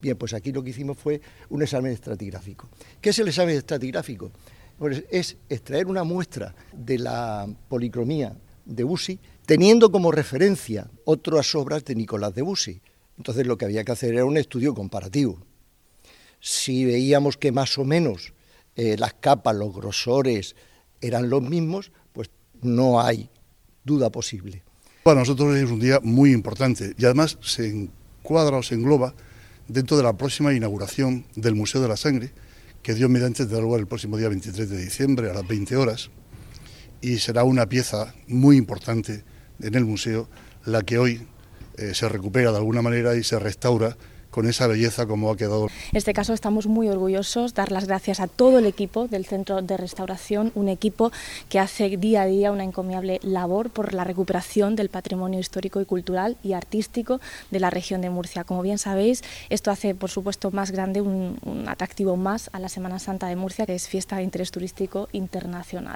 Bien, pues aquí lo que hicimos fue un examen estratigráfico. ¿Qué es el examen estratigráfico? Pues es extraer una muestra de la policromía de Debussy, teniendo como referencia otras obras de Nicolás Debussy. Entonces lo que había que hacer era un estudio comparativo. Si veíamos que más o menos las capas, los grosores eran los mismos, pues no hay duda posible. Para nosotros es un día muy importante y además se encuadra o se engloba dentro de la próxima inauguración del Museo de la Sangre, que Dios mediante tendrá lugar el próximo día 23 de diciembre a las 20 horas, y será una pieza muy importante en el museo, la que hoy se recupera de alguna manera y se restaura con esa belleza como ha quedado. En este caso estamos muy orgullosos, dar las gracias a todo el equipo del Centro de Restauración, un equipo que hace día a día una encomiable labor por la recuperación del patrimonio histórico y cultural y artístico de la región de Murcia. Como bien sabéis, esto hace por supuesto más grande un atractivo más a la Semana Santa de Murcia, que es fiesta de interés turístico internacional.